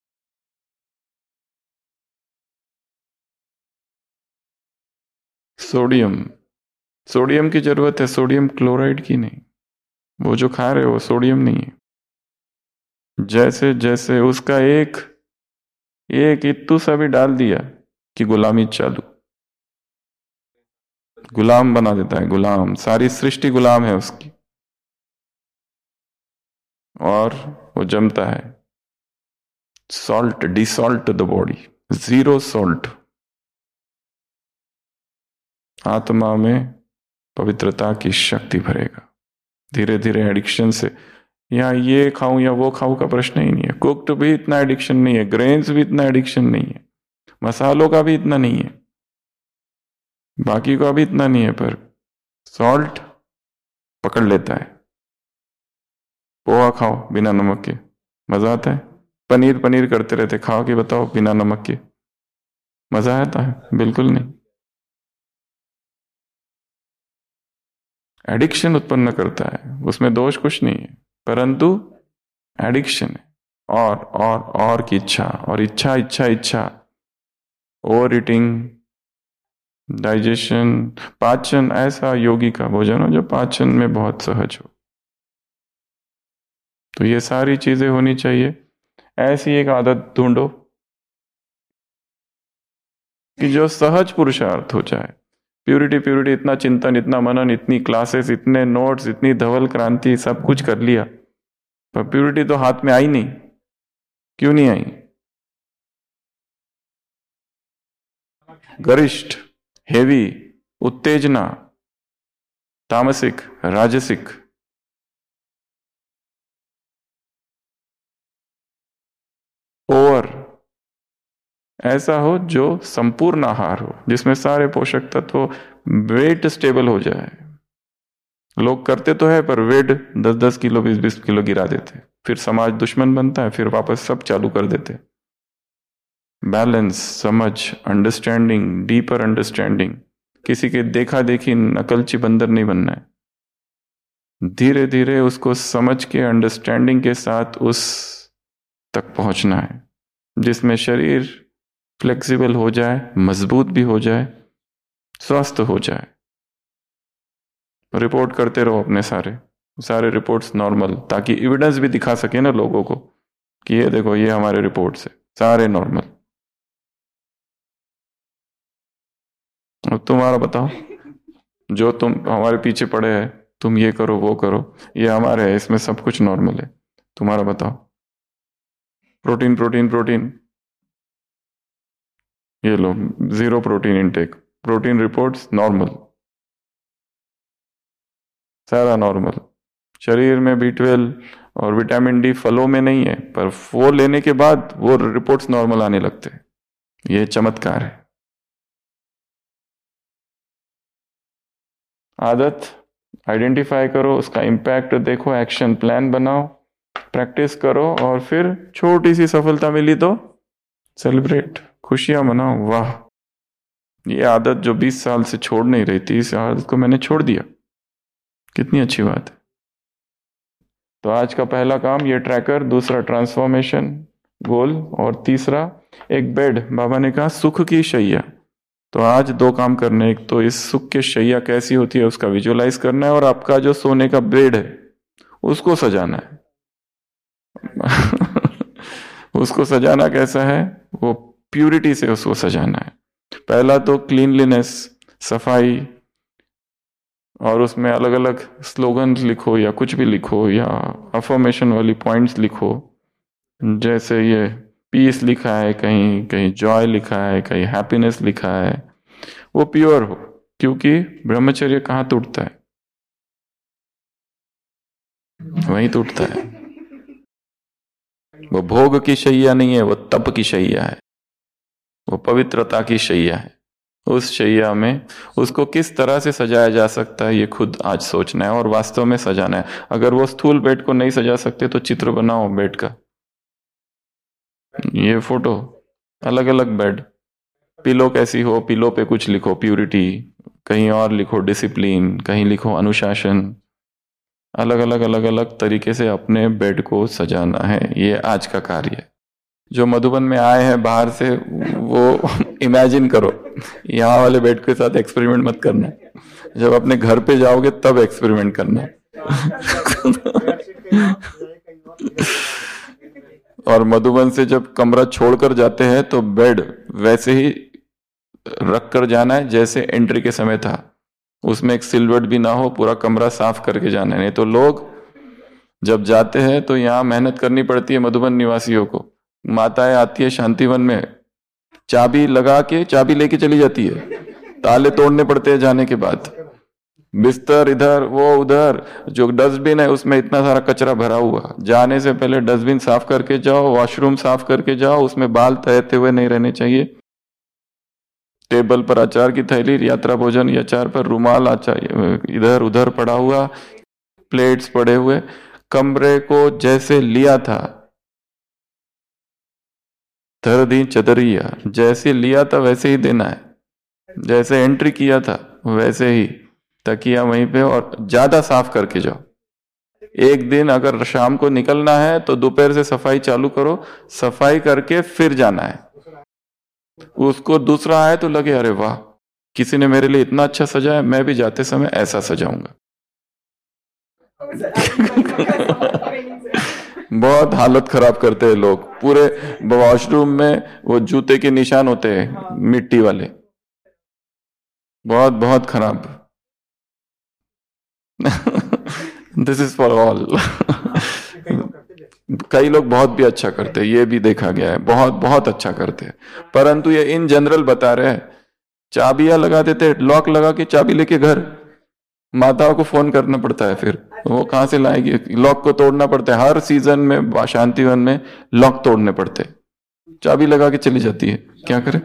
सोडियम सोडियम की जरूरत है, सोडियम क्लोराइड की नहीं। वो जो खा रहे हो वो सोडियम नहीं है। जैसे जैसे उसका एक एक इत्तू सा भी डाल दिया कि गुलामी चालू, गुलाम बना देता है। गुलाम, सारी सृष्टि गुलाम है उसकी, और वो जमता है। Salt, desalt the body, zero salt. आत्मा में पवित्रता की शक्ति भरेगा धीरे धीरे। एडिक्शन से, या ये खाऊं या वो खाऊं का प्रश्न ही नहीं है। कुक्ड भी इतना एडिक्शन नहीं है, ग्रेन्स भी इतना एडिक्शन नहीं है, मसालों का भी इतना नहीं है, बाकी का भी इतना नहीं है, पर सॉल्ट पकड़ लेता है। पोहा खाओ बिना नमक के, मजा आता है। पनीर पनीर करते रहते, खाओ कि बताओ बिना नमक के, मजा आता है? बिल्कुल नहीं। एडिक्शन उत्पन्न करता है, उसमें दोष कुछ नहीं है, परंतु एडिक्शन है। और और और की इच्छा, और इच्छा इच्छा इच्छा, ओवर ईटिंग, डाइजेशन, पाचन। ऐसा योगी का भोजन हो जो पाचन में बहुत सहज हो। तो ये सारी चीजें होनी चाहिए। ऐसी एक आदत ढूंढो कि जो सहज पुरुषार्थ हो जाए। प्यूरिटी प्यूरिटी, इतना चिंतन, इतना मनन, इतनी क्लासेस, इतने नोट्स, इतनी धवल क्रांति, सब कुछ कर लिया, पर प्यूरिटी तो हाथ में आई नहीं। क्यों नहीं आई? गरिष्ठ, हेवी, उत्तेजना, तामसिक, राजसिक। ओवर ऐसा हो जो संपूर्ण आहार हो, जिसमें सारे पोषक तत्व, वेट स्टेबल हो जाए। लोग करते तो है पर वेट दस दस किलो बीस बीस किलो गिरा देते, फिर समाज दुश्मन बनता है, फिर वापस सब चालू कर देते। बैलेंस, समझ, अंडरस्टैंडिंग, डीपर अंडरस्टैंडिंग। किसी के देखा देखी नकलची बंदर नहीं बनना है। धीरे धीरे उसको समझ के, अंडरस्टैंडिंग के साथ उस तक पहुंचना है जिसमें शरीर फ्लेक्सिबल हो जाए, मजबूत भी हो जाए, स्वस्थ हो जाए। रिपोर्ट करते रहो अपने सारे सारे रिपोर्ट्स नॉर्मल, ताकि एविडेंस भी दिखा सके ना लोगों को कि ये देखो, ये हमारे रिपोर्ट्स है, सारे नॉर्मल। अब तुम्हारा बताओ, जो तुम हमारे पीछे पड़े हैं, तुम ये करो वो करो, ये हमारे है, इसमें सब कुछ नॉर्मल है। तुम्हारा बताओ। प्रोटीन प्रोटीन प्रोटीन, ये लो zero protein intake, protein reports normal, सारा नॉर्मल। शरीर में बी ट्वेल्व और विटामिन डी फलों में नहीं है, पर वो लेने के बाद वो रिपोर्ट्स नॉर्मल आने लगते हैं। ये चमत्कार है। आदत आइडेंटिफाई करो, उसका इम्पैक्ट देखो, एक्शन प्लान बनाओ, प्रैक्टिस करो, और फिर छोटी सी सफलता मिली तो सेलिब्रेट, खुशियां मनाओ। वाह, ये आदत जो बीस साल से छोड़ नहीं रही थी, इस आदत को मैंने छोड़ दिया, कितनी अच्छी बात है। तो आज का पहला काम ये ट्रैकर, दूसरा ट्रांसफॉर्मेशन गोल, और तीसरा एक बेड। बाबा ने कहा सुख की शैया। तो आज दो काम करने, एक तो इस सुख की शैया कैसी होती है उसका विजुअलाइज करना है, और आपका जो सोने का बेड है उसको सजाना है। उसको सजाना कैसा है? वो प्यूरिटी से उसको सजाना है। पहला तो क्लीनलीनेस, सफाई, और उसमें अलग अलग स्लोगन्स लिखो या कुछ भी लिखो, या अफर्मेशन वाली पॉइंट्स लिखो। जैसे ये पीस लिखा है, कहीं कहीं जॉय लिखा है, कहीं हैप्पीनेस लिखा है। वो प्योर हो, क्योंकि ब्रह्मचर्य कहाँ टूटता है? वहीं टूटता है। वो भोग की शैया नहीं है, वो तप की शैया है, वो पवित्रता की शैया है। उस शैया में उसको किस तरह से सजाया जा सकता है, ये खुद आज सोचना है और वास्तव में सजाना है। अगर वो स्थूल बेड को नहीं सजा सकते तो चित्र बनाओ बेड का, ये फोटो, अलग अलग बेड, पिलो कैसी हो, पिलो पे कुछ लिखो प्यूरिटी, कहीं और लिखो डिसिप्लिन, कहीं लिखो अनुशासन। अलग अलग अलग अलग तरीके से अपने बेड को सजाना है, ये आज का कार्य है। जो मधुबन में आए हैं बाहर से, वो इमेजिन करो, यहाँ वाले बेड के साथ एक्सपेरिमेंट मत करना, जब अपने घर पे जाओगे तब एक्सपेरिमेंट करना। और मधुबन से जब कमरा छोड़कर जाते हैं तो बेड वैसे ही रख कर जाना है जैसे एंट्री के समय था, उसमें एक सिलवट भी ना हो, पूरा कमरा साफ करके जाना है। नहीं तो लोग जब जाते हैं तो यहाँ मेहनत करनी पड़ती है मधुबन निवासियों को। माताएं आती है शांतिवन में, चाबी लगा के चाबी लेके चली जाती है, ताले तोड़ने पड़ते हैं जाने के बाद, बिस्तर इधर वो उधर, जो डस्टबिन है उसमें इतना सारा कचरा भरा हुआ, जाने से पहले डस्टबिन साफ करके जाओ, वॉशरूम साफ करके जाओ, उसमें बाल तैरते हुए नहीं रहने चाहिए, टेबल पर अचार की थैली, यात्रा भोजन या अचार पर रुमाल, अचार इधर उधर पड़ा हुआ, प्लेट्स पड़े हुए। कमरे को जैसे लिया था, धर दी चदरिया, जैसे लिया था वैसे ही देना है, जैसे एंट्री किया था वैसे ही, तकिया वहीं पे, और ज्यादा साफ करके जाओ। एक दिन अगर शाम को निकलना है तो दोपहर से सफाई चालू करो, सफाई करके फिर जाना है। उसको दूसरा आए तो लगे अरे वाह, किसी ने मेरे लिए इतना अच्छा सजाया, मैं भी जाते समय ऐसा सजाऊंगा। बहुत हालत खराब करते हैं लोग, पूरे वॉशरूम में वो जूते के निशान होते हैं मिट्टी वाले, बहुत बहुत खराब। This is for all. कई लोग बहुत भी अच्छा करते हैं, ये भी देखा गया है, बहुत बहुत अच्छा करते हैं, परंतु ये इन जनरल बता रहे हैं। चाबियां लगा देते, लॉक लगा के चाबी लेके घर, माताओं को फोन करना पड़ता है, फिर वो कहां से लाएगी, लॉक को तोड़ना पड़ता है। हर सीजन में शांतिवन में लॉक तोड़ने पड़ते, चाबी लगा के चली जाती है, क्या करे।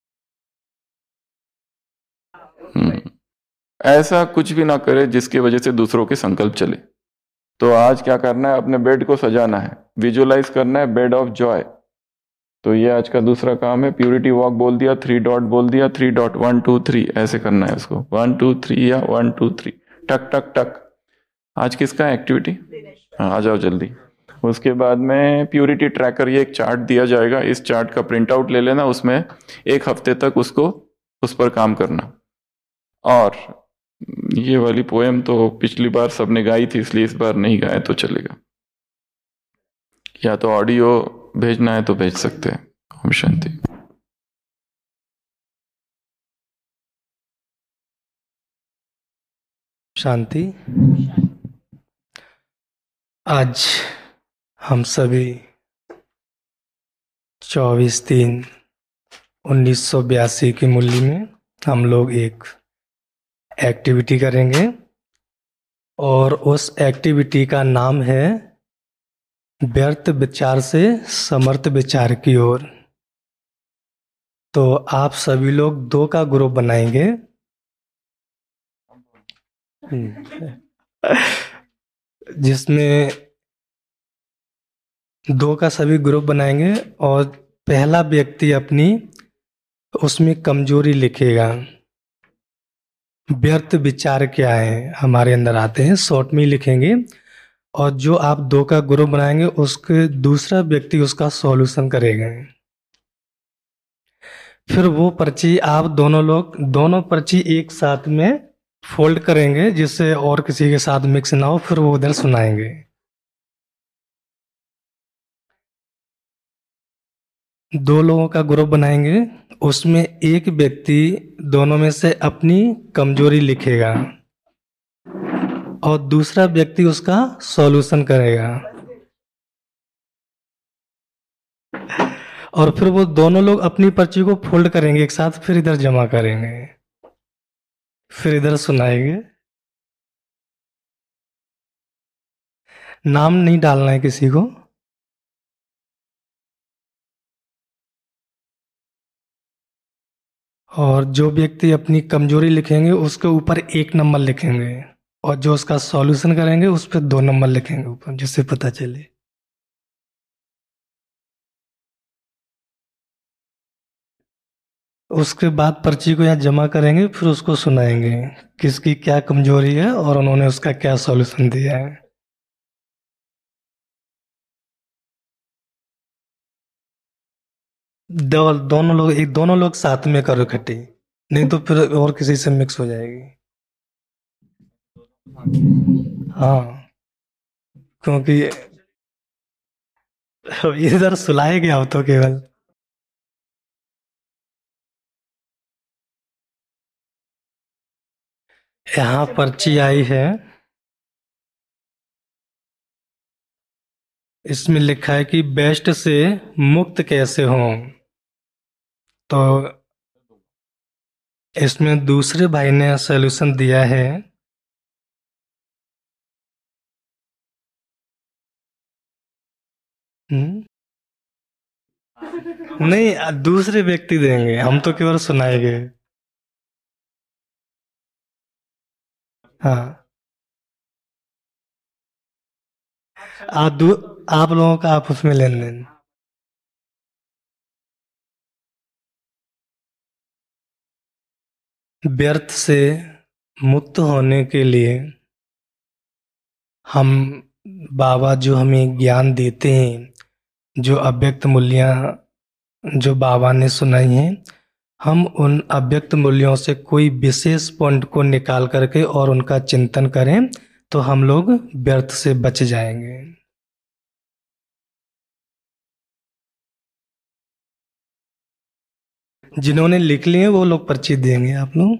हम्म ऐसा कुछ भी ना करे जिसकी वजह से दूसरों के संकल्प चले। तो आज क्या करना है, अपने बेड को सजाना है, विजुअलाइज करना है बेड ऑफ जॉय। तो ये आज का दूसरा काम है। प्यूरिटी वॉक बोल दिया, थ्री डॉट बोल दिया, three dot one two three ऐसे करना है उसको, वन टू थ्री या वन टू थ्री, टक टक टक। आज किसका एक्टिविटी, हाँ आ जाओ जल्दी। उसके बाद में प्यूरिटी ट्रैकर, ये एक चार्ट दिया जाएगा, इस चार्ट का प्रिंट आउट ले लेना, उसमें एक हफ्ते तक उसको उस पर काम करना। और ये वाली पोएम तो पिछली बार सबने गाई थी, इसलिए इस बार नहीं गाए तो चलेगा, या तो ऑडियो भेजना है तो भेज सकते हैं। ओम शांति। शांति। आज हम सभी चौबीस तीन उन्नीस सौ बयासी की मूल्य में हम लोग एक एक्टिविटी करेंगे, और उस एक्टिविटी का नाम है व्यर्थ विचार से समर्थ विचार की ओर। तो आप सभी लोग दो का ग्रुप बनाएंगे, जिसमें दो का सभी ग्रुप बनाएंगे, और पहला व्यक्ति अपनी उसमें कमजोरी लिखेगा। व्यर्थ विचार क्या है हमारे अंदर आते हैं, शॉर्ट में लिखेंगे, और जो आप दो का ग्रुप बनाएंगे उसके दूसरा व्यक्ति उसका सॉल्यूशन करेगा। फिर वो पर्ची आप दोनों लोग दोनों पर्ची एक साथ में फोल्ड करेंगे, जिससे और किसी के साथ मिक्स ना हो, फिर वो उधर सुनाएंगे। दो लोगों का ग्रुप बनाएंगे, उसमें एक व्यक्ति दोनों में से अपनी कमजोरी लिखेगा और दूसरा व्यक्ति उसका सॉल्यूशन करेगा, और फिर वो दोनों लोग अपनी पर्ची को फोल्ड करेंगे एक साथ, फिर इधर जमा करेंगे, फिर इधर सुनाएंगे। नाम नहीं डालना है किसी को। और जो व्यक्ति अपनी कमजोरी लिखेंगे उसके ऊपर एक नंबर लिखेंगे, और जो उसका सॉल्यूशन करेंगे उस पर दो नंबर लिखेंगे ऊपर, जिससे पता चले। उसके बाद पर्ची को यहाँ जमा करेंगे, फिर उसको सुनाएंगे किसकी क्या कमजोरी है और उन्होंने उसका क्या सॉल्यूशन दिया है। दो, दोनों लोग एक दोनों लोग साथ में करो इकट्ठी, नहीं तो फिर और किसी से मिक्स हो जाएगी। हाँ, क्योंकि इधर सुलाए गया हो तो केवल। यहाँ पर्ची आई है, इसमें लिखा है कि बेस्ट से मुक्त कैसे हों। तो इसमें दूसरे भाई ने सॉल्यूशन दिया है। हम्म? नहीं, दूसरे व्यक्ति देंगे, हम तो केवल सुनाएंगे। हाँ, आप दू, आप लोगों का आपस में लेन देन। व्यर्थ से मुक्त होने के लिए हम बाबा जो हमें ज्ञान देते हैं, जो अव्यक्त मूल्यां जो बाबा ने सुनाई हैं, हम उन अव्यक्त मूल्यों से कोई विशेष पॉइंट को निकाल करके और उनका चिंतन करें तो हम लोग व्यर्थ से बच जाएंगे। जिन्होंने लिख लिए वो लोग पर्ची देंगे आप लोग।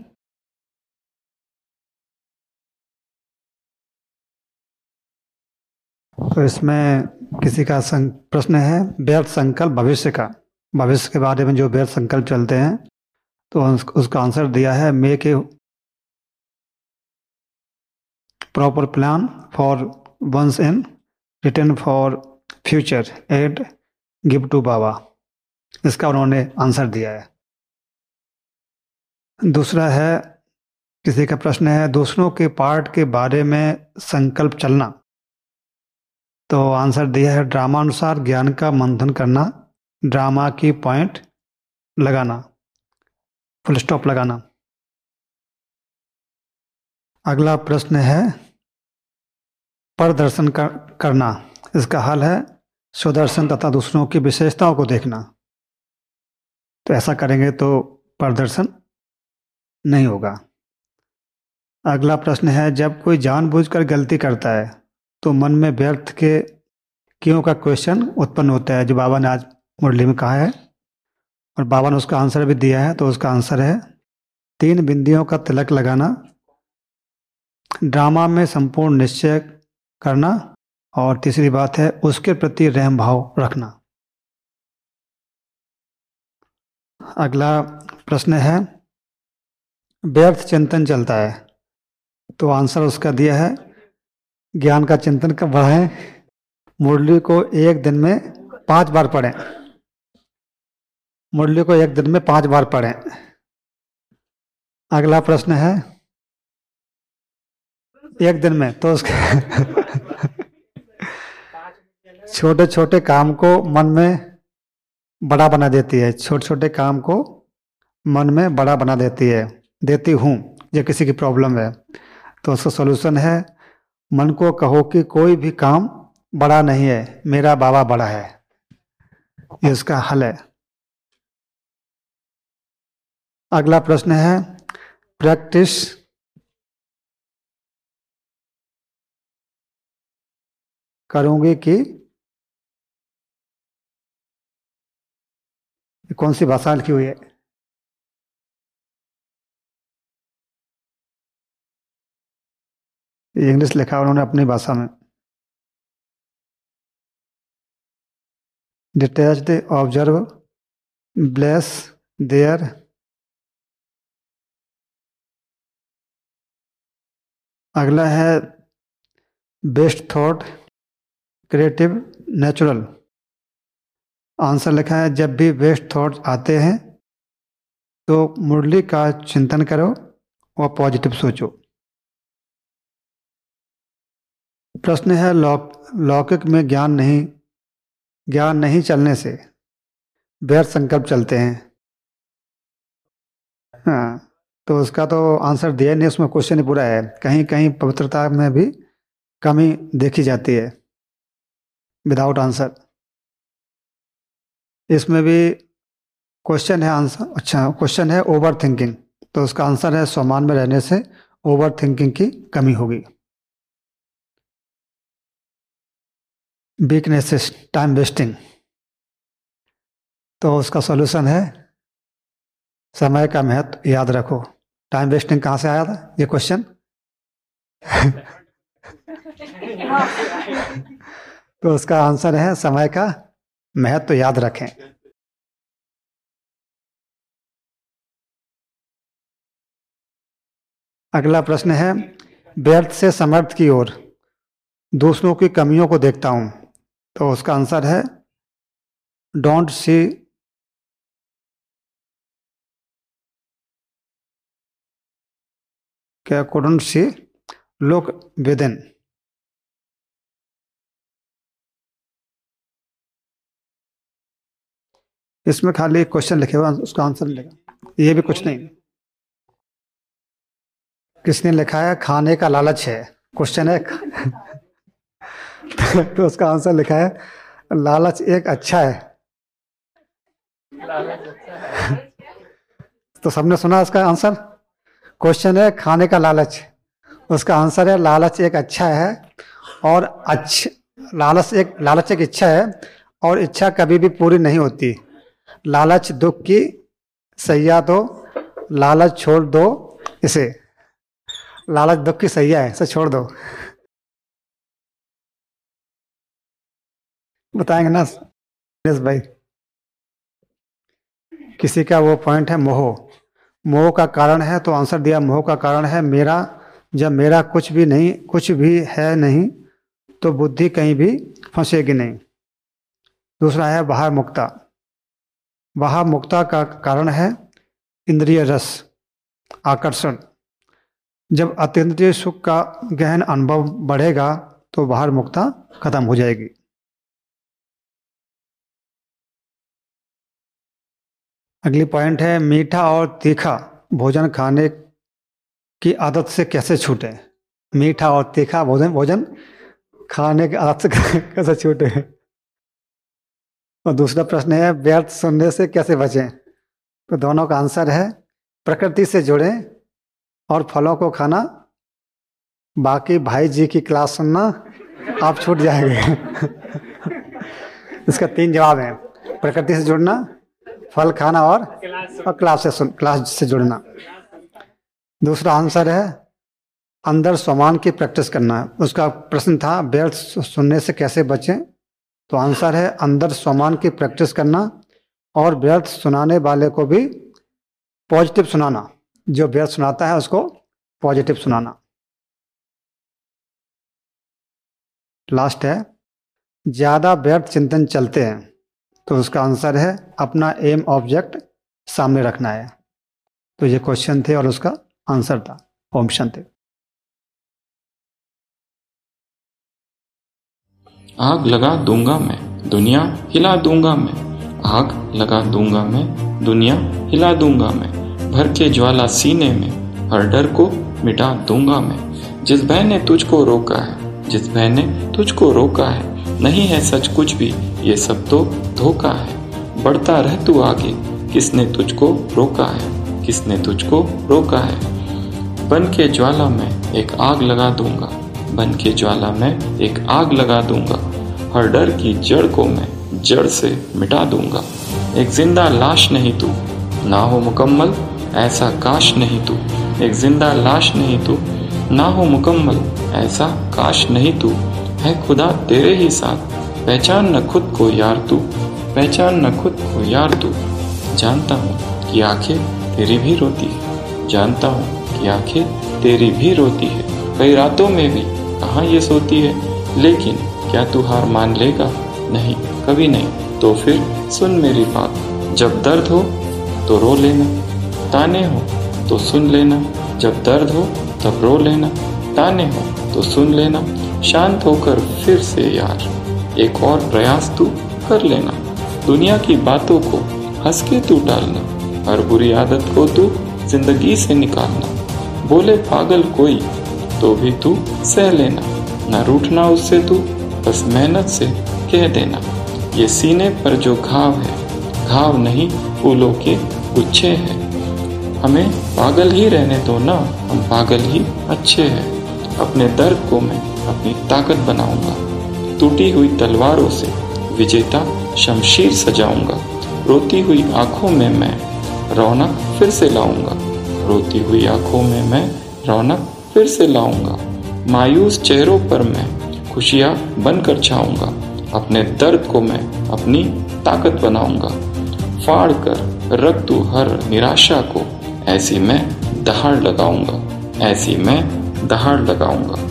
तो इसमें किसी का सं, प्रश्न है व्यर्थ संकल्प भविष्य का, भविष्य के बारे में जो व्यर्थ संकल्प चलते हैं, तो उस, उसका आंसर दिया है make a proper plan for once in return for future add give to Baba. इसका उन्होंने आंसर दिया है। दूसरा है, किसी का प्रश्न है दूसरों के पार्ट के बारे में संकल्प चलना। तो आंसर दिया है ड्रामा अनुसार ज्ञान का मंथन करना, ड्रामा की पॉइंट लगाना, फुल स्टॉप लगाना। अगला प्रश्न है प्रदर्शन कर, करना। इसका हल है स्वदर्शन तथा दूसरों की विशेषताओं को देखना। तो ऐसा करेंगे तो प्रदर्शन नहीं होगा। अगला प्रश्न है जब कोई जानबूझकर गलती करता है तो मन में व्यर्थ के क्यों का क्वेश्चन उत्पन्न होता है, जो बाबा ने आज मुरली में कहा है और बाबा ने उसका आंसर भी दिया है। तो उसका आंसर है तीन बिंदियों का तिलक लगाना, ड्रामा में संपूर्ण निश्चय करना, और तीसरी बात है उसके प्रति रहम भाव रखना। अगला प्रश्न है व्यर्थ चिंतन चलता है। तो आंसर उसका दिया है ज्ञान का चिंतन कर बढ़ाएं, मुरली को एक दिन में पांच बार पढ़ें, मुरली को एक दिन में पांच बार पढ़ें। अगला प्रश्न है एक दिन में, तो उसके छोटे छोटे काम को मन में बड़ा बना देती है, छोटे छोटे काम को मन में बड़ा बना देती है, देती हूँ। ये किसी की प्रॉब्लम है तो उसका सॉल्यूशन है मन को कहो कि कोई भी काम बड़ा नहीं है, मेरा बाबा बड़ा है। ये इसका हल है। अगला प्रश्न है प्रैक्टिस करूंगी कि, कौन सी भाषा लिखी हुई है? इंग्लिश लिखा उन्होंने अपनी भाषा में। डिटैच्ड ऑब्जर्व ब्लेस देयर अगला है best thought creative, natural. Answer लिखा है जब भी वेस्ट थॉट्स आते हैं तो मुरली का चिंतन करो और पॉजिटिव सोचो। प्रश्न है लौक लौकिक में ज्ञान नहीं ज्ञान नहीं चलने से व्यर्थ संकल्प चलते हैं। हाँ, तो उसका तो आंसर दिया नहीं, उसमें क्वेश्चन ही पूरा है। कहीं कहीं पवित्रता में भी कमी देखी जाती है, विदाउट आंसर। इसमें भी क्वेश्चन है आंसर, अच्छा क्वेश्चन है ओवर थिंकिंग, तो उसका आंसर है स्वमान में रहने से ओवर थिंकिंग की कमी होगी। वीकनेसेस, टाइम वेस्टिंग, तो उसका सॉल्यूशन है समय का महत्व याद रखो। टाइम वेस्टिंग कहाँ से आया था ये क्वेश्चन? तो उसका आंसर है समय का महत्व याद रखें। अगला प्रश्न है व्यर्थ से समर्थ की ओर दूसरों की कमियों को देखता हूं, तो उसका आंसर है डोंट सी क्या couldn't see, look within। इसमें खाली क्वेश्चन लिखे हुआ, उसका आंसर लिखा, ये भी कुछ नहीं। किसने लिखा है खाने का लालच है, क्वेश्चन है तो उसका आंसर लिखा है लालच एक अच्छा है। तो सबने सुना उसका आंसर? क्वेश्चन है खाने का लालच, उसका आंसर है लालच एक अच्छा है, और अच्छा लालच एक लालच एक इच्छा है, और इच्छा कभी भी पूरी नहीं होती। लालच दुख की सैया दो, लालच छोड़ दो इसे। लालच दुख की सैया है, इसे छोड़ दो। बताएंगे ना यस भाई? किसी का वो पॉइंट है मोह, मोह का कारण है, तो आंसर दिया मोह का कारण है मेरा। जब मेरा कुछ भी नहीं कुछ भी है नहीं तो बुद्धि कहीं भी फंसेगी नहीं। दूसरा है बाहर मुक्ता, बाहर मुक्ता का कारण है इंद्रिय रस, आकर्षण। जब अतीन्द्रिय सुख का गहन अनुभव बढ़ेगा तो बाहर मुक्ता खत्म हो जाएगी। अगली पॉइंट है मीठा और तीखा भोजन खाने की आदत से कैसे छूटे। मीठा और तीखा भोजन भोजन खाने की आदत से कैसे छूटे। और दूसरा प्रश्न है व्यर्थ सुनने से कैसे बचें। तो दोनों का आंसर है प्रकृति से जुड़ें और फलों को खाना, बाकी भाई जी की क्लास सुनना, आप छूट जाएंगे। इसका तीन जवाब है, प्रकृति से जुड़ना, फल खाना और और क्लास से क्लास से जुड़ना। दूसरा आंसर है अंदर स्वमान की प्रैक्टिस करना। उसका प्रश्न था व्यर्थ सुनने से कैसे बचें, तो आंसर है अंदर स्वमान की प्रैक्टिस करना और व्यर्थ सुनाने वाले को भी पॉजिटिव सुनाना। जो व्यर्थ सुनाता है उसको पॉजिटिव सुनाना। लास्ट है ज्यादा व्यर्थ चिंतन चलते हैं, तो उसका आंसर है अपना एम ऑब्जेक्ट सामने रखना है। तो ये क्वेश्चन थे और उसका आंसर था, ऑप्शन थे। आग लगा दूंगा मैं, दुनिया हिला दूंगा मैं। आग लगा दूंगा मैं, दुनिया हिला दूंगा मैं। भर के ज्वाला सीने में, हर डर को मिटा दूंगा मैं। जिस भय ने तुझको रोका है, जिस भय ने तुझको रोका है, नहीं है सच कुछ भी, ये सब तो धोखा है। बढ़ता रह तू आगे, किसने तुझको रोका है, किसने तुझको रोका है। बन के ज्वाला में एक आग लगा दूंगा, बन के ज्वाला में एक आग लगा दूंगा। हर डर की जड़ को मैं जड़ से मिटा दूंगा। एक जिंदा लाश नहीं तू, ना हो मुकम्मल ऐसा काश नहीं तू। एक जिंदा लाश नहीं तू, ना हो मुकम्मल ऐसा काश नहीं तू। है खुदा तेरे ही साथ, पहचान न खुद को यार तू, पहचान न खुद को यार तू। जानता हूँ कि आंखें तेरी भी रोती है, जानता हूँ कि आंखें तेरी भी रोती है। कई रातों में भी कहाँ ये सोती है, लेकिन क्या तू हार मान लेगा? नहीं, कभी नहीं। तो फिर सुन मेरी बात, जब दर्द हो तो रो लेना, ताने हो तो सुन लेना। जब दर्द हो तब रो लेना, ताने हो तो सुन लेना। शांत होकर फिर से यार एक और प्रयास तू कर लेना। दुनिया की बातों को हंस के तू टालना, हर बुरी आदत को तू जिंदगी से निकालना। बोले पागल कोई तो भी तू सह लेना, न रूठना उससे तू बस मेहनत से कह देना। ये सीने पर जो घाव है, घाव नहीं फूलों के गुच्छे हैं। हमें पागल ही रहने दो ना, हम पागल ही अच्छे हैं। अपने दर्द को मैं अपनी ताकत बनाऊंगा, टूटी हुई तलवारों से विजेता शमशीर सजाऊंगा। रोती हुई आंखों में मैं रौनक फिर से लाऊंगा, रोती हुई आंखों में मैं रौनक फिर से लाऊंगा। मायूस चेहरों पर मैं खुशियाँ बनकर छाऊंगा, अपने दर्द को मैं अपनी ताकत बनाऊंगा। फाड़ कर रख दूं हर निराशा को, ऐसी मैं दहाड़ लगाऊंगा, ऐसी मैं दहाड़ लगाऊंगा।